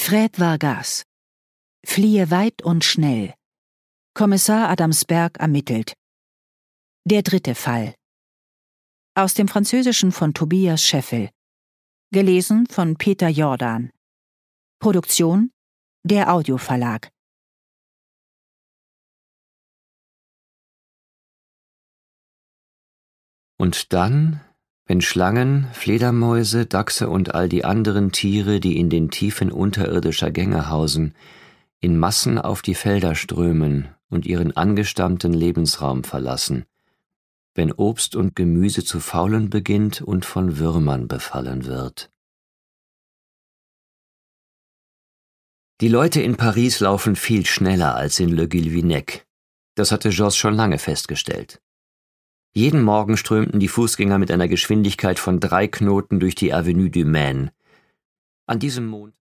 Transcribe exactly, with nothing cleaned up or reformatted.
Fred Vargas. Fliehe weit und schnell. Kommissar Adamsberg ermittelt. Der dritte Fall. Aus dem Französischen von Tobias Scheffel. Gelesen von Peter Jordan. Produktion: der Audioverlag. Und dann, wenn Schlangen, Fledermäuse, Dachse und all die anderen Tiere, die in den Tiefen unterirdischer Gänge hausen, in Massen auf die Felder strömen und ihren angestammten Lebensraum verlassen, wenn Obst und Gemüse zu faulen beginnt und von Würmern befallen wird. Die Leute in Paris laufen viel schneller als in Le Guilvinec. Das hatte Josse schon lange festgestellt. Jeden Morgen strömten die Fußgänger mit einer Geschwindigkeit von drei Knoten durch die Avenue du Maine. An diesem Mond